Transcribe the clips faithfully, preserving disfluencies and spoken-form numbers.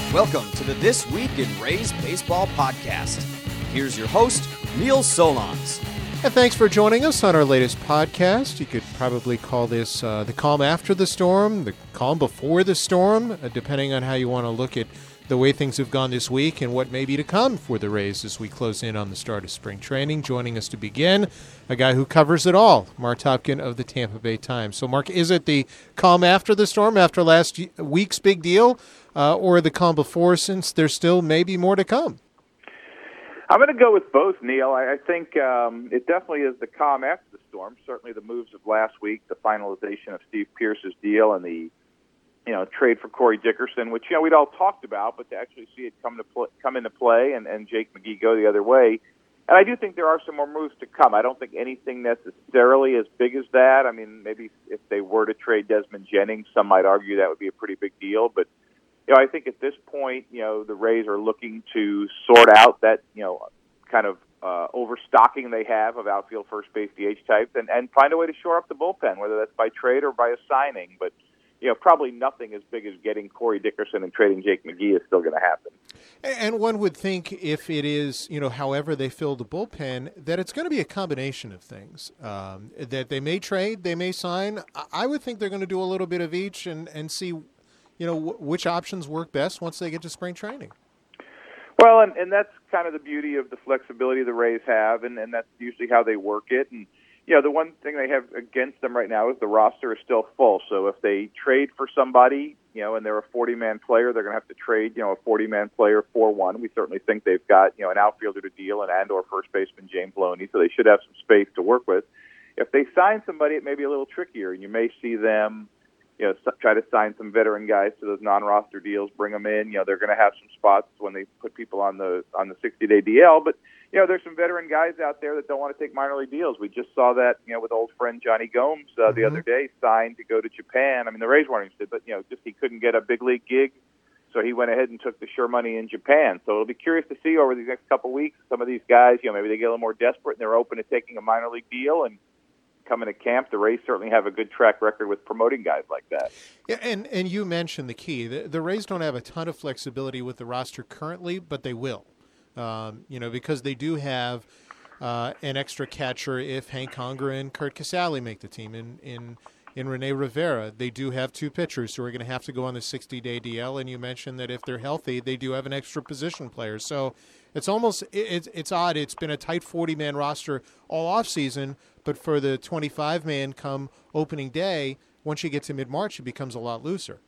Welcome to the This Week in Rays Baseball podcast. Here's your host, Neil Solondz. And thanks for joining us on our latest podcast. You could probably call this uh, the calm after the storm, the calm before the storm, uh, depending on how you want to look at the way things have gone this week and what may be to come for the Rays as we close in on the start of spring training. Joining us to begin, a guy who covers it all, Mark Topkin of the Tampa Bay Times. So, Mark, is it the calm after the storm, after last week's big deal, uh, or the calm before, since there's still maybe more to come? I'm going to go with both, Neil. I, I think um, it definitely is the calm after the storm. Certainly the moves of last week, the finalization of Steve Pearce's deal and the you know, trade for Corey Dickerson, which, you know, we'd all talked about, but to actually see it come to pl- come into play and, and Jake McGee go the other way. And I do think there are some more moves to come. I don't think anything necessarily as big as that. I mean, maybe if they were to trade Desmond Jennings, some might argue that would be a pretty big deal. But, you know, I think at this point, you know, the Rays are looking to sort out that, you know, kind of uh, overstocking they have of outfield first base D H types and, and find a way to shore up the bullpen, whether that's by trade or by a signing. But you know, probably nothing as big as getting Corey Dickerson and trading Jake McGee is still going to happen. And one would think if it is, you know, however they fill the bullpen, that it's going to be a combination of things. Um, that they may trade, they may sign. I would think they're going to do a little bit of each and, and see, you know, w- which options work best once they get to spring training. Well, and, and that's kind of the beauty of the flexibility the Rays have, and, and that's usually how they work it. And you know, the one thing they have against them right now is the roster is still full. So if they trade for somebody, you know, and they're a forty-man player, they're going to have to trade, you know, a forty-man player for one. We certainly think they've got, you know, an outfielder to deal and and or first baseman James Loney, so they should have some space to work with. If they sign somebody, it may be a little trickier, and you may see them, you know, try to sign some veteran guys to those non-roster deals, bring them in. You know, they're going to have some spots when they put people on the on the sixty-day D L, but you know, there's some veteran guys out there that don't want to take minor league deals. We just saw that, you know, with old friend Johnny Gomes uh, mm-hmm. the other day, signed to go to Japan. I mean, the Rays weren't interested, but, you know, just he couldn't get a big league gig, so he went ahead and took the sure money in Japan. So it'll be curious to see over these next couple of weeks, some of these guys, you know, maybe they get a little more desperate and they're open to taking a minor league deal and coming to camp. The Rays certainly have a good track record with promoting guys like that. Yeah, and, and you mentioned the key. The, the Rays don't have a ton of flexibility with the roster currently, but they will. Um, you know, because they do have uh, an extra catcher if Hank Conger and Curt Casali make the team. In in in Rene Rivera, they do have two pitchers who are going to have to go on the sixty-day D L. And you mentioned that if they're healthy, they do have an extra position player. So it's almost it's it's odd. It's been a tight forty-man roster all offseason, but for the twenty-five-man come opening day, once you get to mid-March, it becomes a lot looser.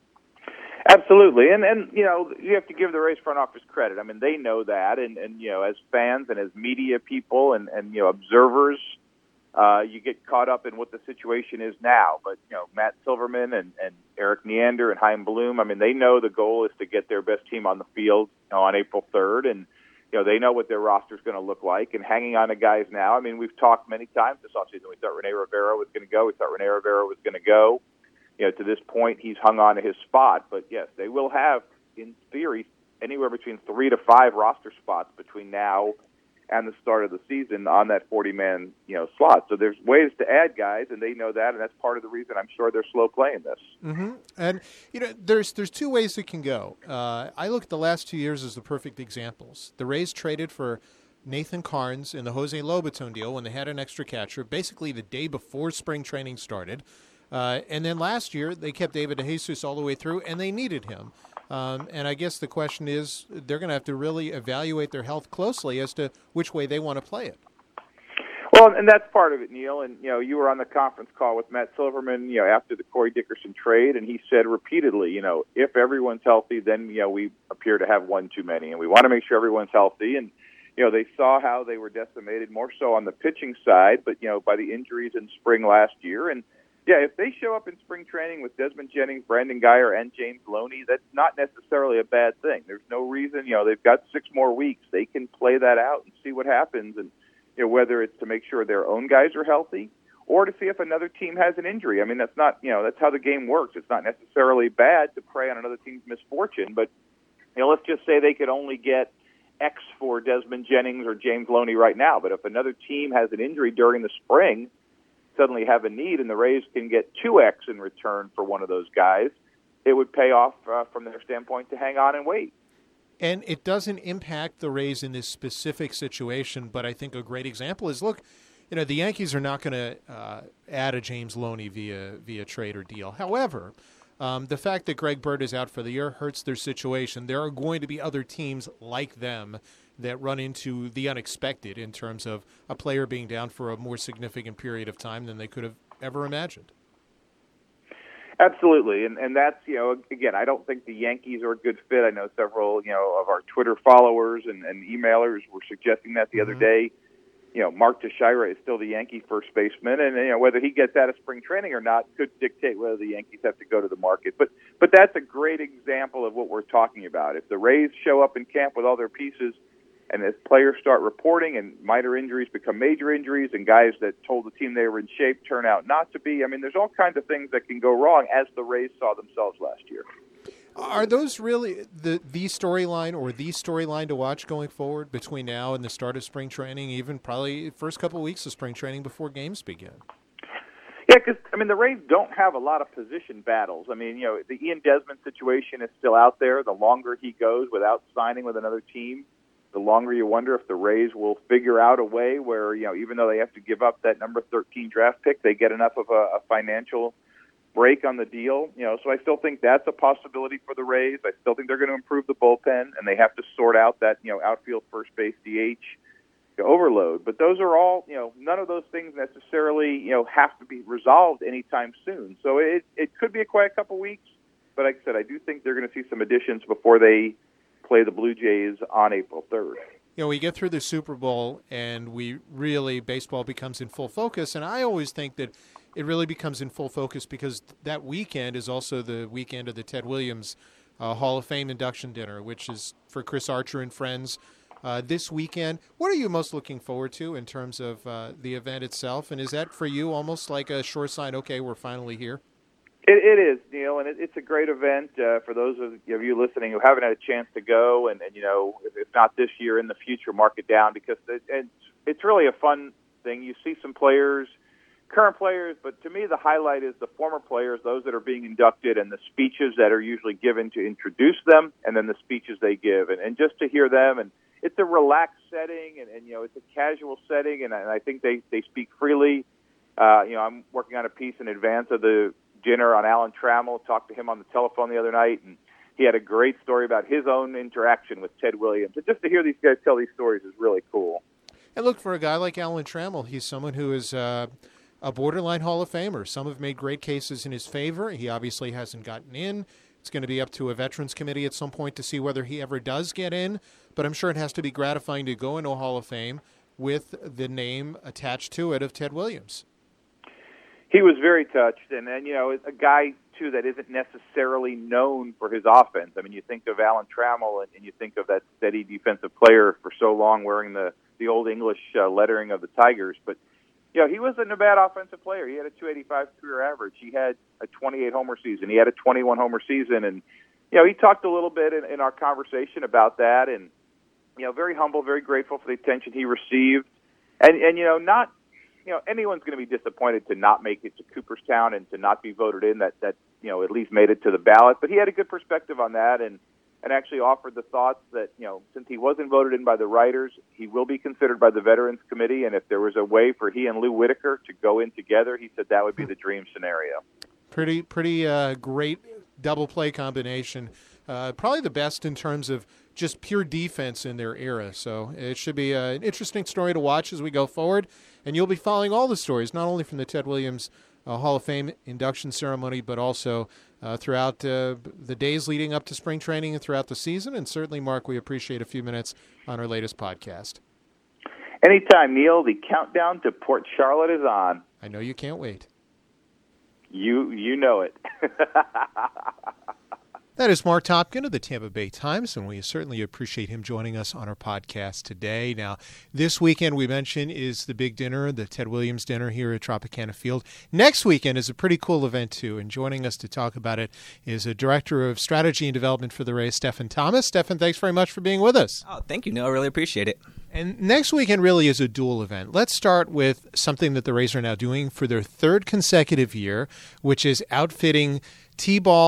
Absolutely, and and you know you have to give the Rays front office credit. I mean, they know that, and and you know as fans and as media people and and you know observers, uh, you get caught up in what the situation is now. But you know Matt Silverman and and Eric Neander and Chaim Bloom, I mean, they know the goal is to get their best team on the field, you know, on April third, and you know they know what their roster is going to look like. And hanging on to guys now, I mean, we've talked many times this offseason. We thought Rene Rivera was going to go. We thought Rene Rivera was going to go. You know, to this point, he's hung on to his spot. But, yes, they will have, in theory, anywhere between three to five roster spots between now and the start of the season on that forty-man, you know, slot. So there's ways to add guys, and they know that, and that's part of the reason I'm sure they're slow playing this. Mm-hmm. And, you know, there's there's two ways it can go. Uh, I look at the last two years as the perfect examples. The Rays traded for Nathan Carnes in the Jose Lobaton deal when they had an extra catcher, basically the day before spring training started. Uh, and then last year, they kept David DeJesus all the way through, and they needed him. Um, and I guess the question is, they're going to have to really evaluate their health closely as to which way they want to play it. Well, and that's part of it, Neil. And, you know, you were on the conference call with Matt Silverman, you know, after the Corey Dickerson trade, and he said repeatedly, you know, if everyone's healthy, then, you know, we appear to have one too many, and we want to make sure everyone's healthy. And, you know, they saw how they were decimated more so on the pitching side, but, you know, by the injuries in spring last year. And, yeah, if they show up in spring training with Desmond Jennings, Brandon Guyer, and James Loney, that's not necessarily a bad thing. There's no reason, you know, they've got six more weeks. They can play that out and see what happens, and you know, whether it's to make sure their own guys are healthy or to see if another team has an injury. I mean, that's not, you know, that's how the game works. It's not necessarily bad to prey on another team's misfortune, but, you know, let's just say they could only get X for Desmond Jennings or James Loney right now, but if another team has an injury during the spring, suddenly have a need, and the Rays can get two X in return for one of those guys, it would pay off uh, from their standpoint to hang on and wait. And it doesn't impact the Rays in this specific situation, but I think a great example is, look, you know, the Yankees are not going to uh, add a James Loney via via trade or deal. However, um, the fact that Greg Bird is out for the year hurts their situation. There are going to be other teams like them that run into the unexpected in terms of a player being down for a more significant period of time than they could have ever imagined. Absolutely, and and that's, you know, again, I don't think the Yankees are a good fit. I know several, you know, of our Twitter followers and, and emailers were suggesting that the mm-hmm. other day. You know, Mark Teixeira is still the Yankee first baseman, and you know whether he gets out of spring training or not could dictate whether the Yankees have to go to the market. But but that's a great example of what we're talking about. If the Rays show up in camp with all their pieces, and as players start reporting and minor injuries become major injuries and guys that told the team they were in shape turn out not to be, I mean, there's all kinds of things that can go wrong, as the Rays saw themselves last year. Are those really the the storyline or the storyline to watch going forward between now and the start of spring training, even probably the first couple of weeks of spring training before games begin? Yeah, because, I mean, the Rays don't have a lot of position battles. I mean, you know, the Ian Desmond situation is still out there. The longer he goes without signing with another team, the longer you wonder if the Rays will figure out a way where, you know, even though they have to give up that number thirteen draft pick, they get enough of a, a financial break on the deal. You know, so I still think that's a possibility for the Rays. I still think they're going to improve the bullpen, and they have to sort out that, you know, outfield, first base, D H overload. But those are all, you know, none of those things necessarily, you know, have to be resolved anytime soon. So it it could be a quiet couple weeks, but like I said, I do think they're going to see some additions before they play the Blue Jays on April third. You know, we get through the Super Bowl and we really, baseball becomes in full focus, and I always think that it really becomes in full focus because that weekend is also the weekend of the Ted Williams uh, Hall of Fame induction dinner, which is for Chris Archer and friends uh, this weekend. What are you most looking forward to in terms of uh, the event itself? And is that for you almost like a sure sign, okay, we're finally here? It, it is, Neil, and it, it's a great event uh, for those of you, of you listening who haven't had a chance to go. And, and you know, if, if not this year, in the future, mark it down because it, it's, it's really a fun thing. You see some players, current players, but to me the highlight is the former players, those that are being inducted, and the speeches that are usually given to introduce them, and then the speeches they give. And, and just to hear them, and it's a relaxed setting, and, and you know, it's a casual setting, and I, and I think they, they speak freely. Uh, you know, I'm working on a piece in advance of the dinner on Alan Trammell. Talked to him on the telephone the other night, and he had a great story about his own interaction with Ted Williams. And just to hear these guys tell these stories is really cool. And look, for a guy like Alan Trammell, he's someone who is uh, a borderline Hall of Famer. Some have made great cases in his favor. He obviously hasn't gotten in. It's going to be up to a Veterans Committee at some point to see whether he ever does get in. But I'm sure it has to be gratifying to go into a Hall of Fame with the name attached to it of Ted Williams. He was very touched, and then, you know, a guy, too, that isn't necessarily known for his offense. I mean, you think of Alan Trammell, and, and you think of that steady defensive player for so long wearing the, the old English uh, lettering of the Tigers. But, you know, he wasn't a bad offensive player. He had a two eighty-five career average. He had a twenty-eight homer season. He had a twenty-one homer season. And, you know, he talked a little bit in, in our conversation about that, and, you know, very humble, very grateful for the attention he received. And, and you know, not... You know, anyone's going to be disappointed to not make it to Cooperstown and to not be voted in that, that, you know, at least made it to the ballot. But he had a good perspective on that and, and actually offered the thoughts that, you know, since he wasn't voted in by the writers, he will be considered by the Veterans Committee. And if there was a way for he and Lou Whitaker to go in together, he said that would be the dream scenario. Pretty, pretty uh, great double play combination. Uh, probably the best in terms of just pure defense in their era. So it should be uh, an interesting story to watch as we go forward. And you'll be following all the stories, not only from the Ted Williams uh, Hall of Fame induction ceremony, but also uh, throughout uh, the days leading up to spring training and throughout the season. And certainly, Mark, we appreciate a few minutes on our latest podcast. Anytime, Neil. The countdown to Port Charlotte is on. I know you can't wait. You you know it. That is Mark Topkin of the Tampa Bay Times, and we certainly appreciate him joining us on our podcast today. Now, this weekend, we mentioned, is the big dinner, the Ted Williams dinner here at Tropicana Field. Next weekend is a pretty cool event, too, and joining us to talk about it is a Director of Strategy and Development for the Rays, Stephen Thomas. Stephen, thanks very much for being with us. Oh, thank you, Neil. I really appreciate it. And next weekend really is a dual event. Let's start with something that the Rays are now doing for their third consecutive year, which is outfitting T-ball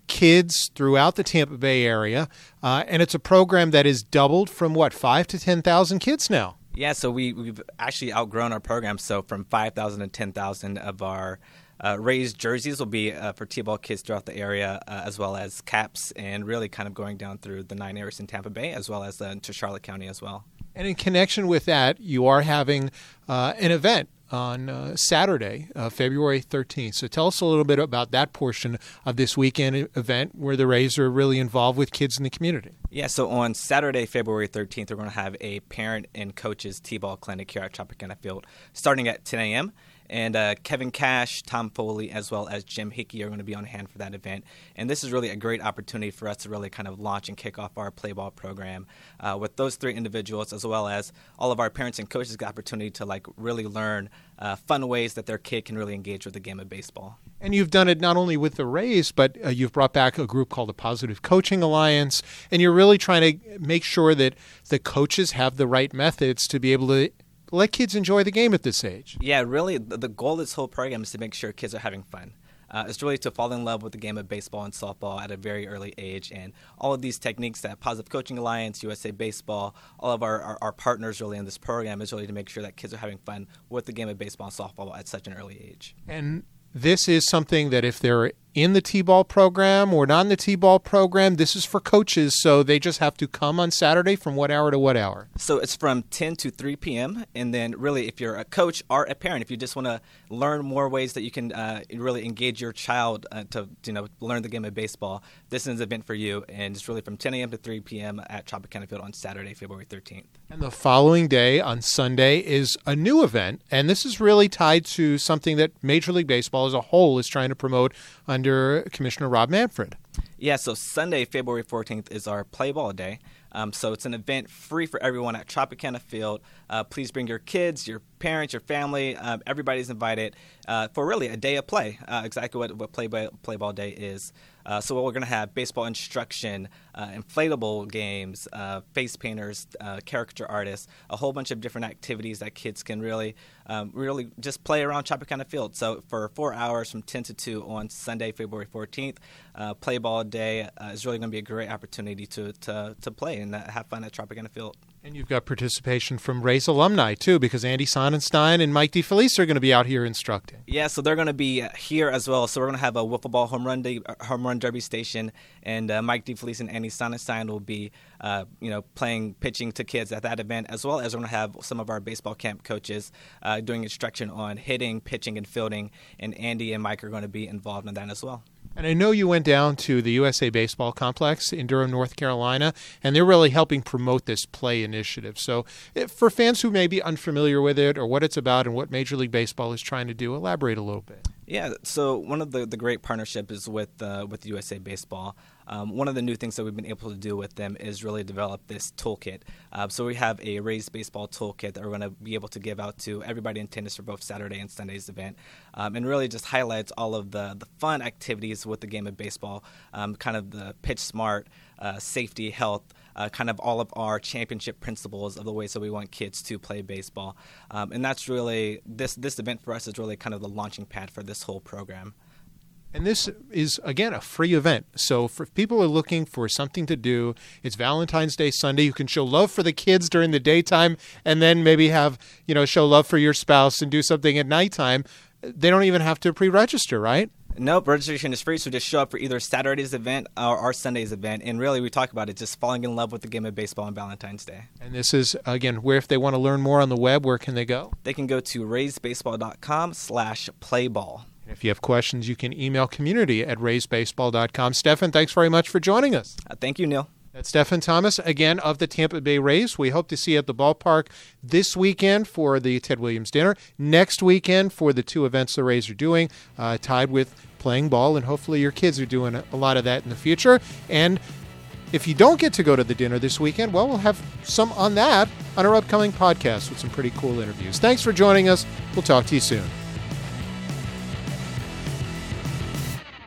kids throughout the Tampa Bay area, uh, and it's a program that is doubled from, what, five to ten thousand kids now? Yeah, so we, we've actually outgrown our program. So from five thousand to ten thousand of our uh, raised jerseys will be uh, for T-ball kids throughout the area, uh, as well as caps, and really kind of going down through the nine areas in Tampa Bay, as well as uh, to Charlotte County as well. And in connection with that, you are having uh, an event on uh, Saturday, uh, February thirteenth. So tell us a little bit about that portion of this weekend event where the Rays are really involved with kids in the community. Yeah, so on Saturday, February thirteenth, we're going to have a parent and coaches T-ball clinic here at Tropicana Field starting at ten a.m., And uh, Kevin Cash, Tom Foley, as well as Jim Hickey are going to be on hand for that event. And this is really a great opportunity for us to really kind of launch and kick off our play ball program uh, with those three individuals, as well as all of our parents and coaches get the opportunity to like really learn uh, fun ways that their kid can really engage with the game of baseball. And you've done it not only with the Rays, but uh, you've brought back a group called the Positive Coaching Alliance, and you're really trying to make sure that the coaches have the right methods to be able to let kids enjoy the game at this age. Yeah, really, the goal of this whole program is to make sure kids are having fun. Uh, it's really to fall in love with the game of baseball and softball at a very early age. And all of these techniques that Positive Coaching Alliance, U S A Baseball, all of our, our, our partners really in this program is really to make sure that kids are having fun with the game of baseball and softball at such an early age. And this is something that if they're in the T-ball program or not in the T-ball program, this is for coaches, so they just have to come on Saturday from what hour to what hour? So it's from ten to three p.m., and then really if you're a coach or a parent, if you just want to learn more ways that you can uh, really engage your child uh, to you know learn the game of baseball, this is an event for you, and it's really from ten a.m. to three p.m. at Tropicana Field on Saturday, February thirteenth. And the following day, on Sunday, is a new event, and this is really tied to something that Major League Baseball as a whole is trying to promote under Commissioner Rob Manfred. Yeah, so Sunday, February fourteenth is our Play Ball Day. Um, so it's an event free for everyone at Tropicana Field. Uh, please bring your kids, your parents, your family. Um, everybody's invited uh, for really a day of play, uh, exactly what, what play, ball, play Ball Day is. Uh, so we're going to have baseball instruction, uh, inflatable games, uh, face painters, uh, caricature artists, a whole bunch of different activities that kids can really um, really just play around Tropicana Field. So for four hours from ten to two on Sunday, February fourteenth, uh, Play Ball Day uh, is really going to be a great opportunity to, to, to play and uh, have fun at Tropicana Field. And you've got participation from Rays alumni, too, because Andy Sonnenstein and Mike DeFelice are going to be out here instructing. Yeah, so they're going to be here as well. So we're going to have a wiffle ball home run, de- home run derby station, and uh, Mike DeFelice and Andy Sonnenstein will be uh, you know, playing, pitching to kids at that event, as well as we're going to have some of our baseball camp coaches uh, doing instruction on hitting, pitching, and fielding, and Andy and Mike are going to be involved in that as well. And I know you went down to the U S A Baseball Complex in Durham, North Carolina, and they're really helping promote this play initiative. So if, for fans who may be unfamiliar with it or what it's about and what Major League Baseball is trying to do, elaborate a little bit. Yeah, so one of the, the great partnerships is with uh, with U S A Baseball. Um, one of the new things that we've been able to do with them is really develop this toolkit. Uh, so we have a Rays Baseball toolkit that we're going to be able to give out to everybody in attendance for both Saturday and Sunday's event, um, and really just highlights all of the, the fun activities with the game of baseball, um, kind of the pitch smart, uh, safety, health, Uh, kind of all of our championship principles of the ways that we want kids to play baseball. Um, and that's really, this this event for us is really kind of the launching pad for this whole program. And this is, again, a free event. So for people who are looking for something to do, it's Valentine's Day Sunday. You can show love for the kids during the daytime and then maybe have, you know, show love for your spouse and do something at nighttime. They don't even have to pre-register, right? Nope, registration is free, so just show up for either Saturday's event or, or Sunday's event. And really, we talk about it, just falling in love with the game of baseball on Valentine's Day. And this is, again, where if they want to learn more on the web, where can they go? They can go to raysbaseball.com slash playball. If you have questions, you can email community at raysbaseball dot com. Stefan, thanks very much for joining us. Uh, thank you, Neil. That's Stefan Thomas, again, of the Tampa Bay Rays. We hope to see you at the ballpark this weekend for the Ted Williams dinner, next weekend for the two events the Rays are doing, uh, tied with playing ball, and hopefully your kids are doing a lot of that in the future. And if you don't get to go to the dinner this weekend, well, we'll have some on that on our upcoming podcast with some pretty cool interviews. Thanks for joining us. We'll talk to you soon.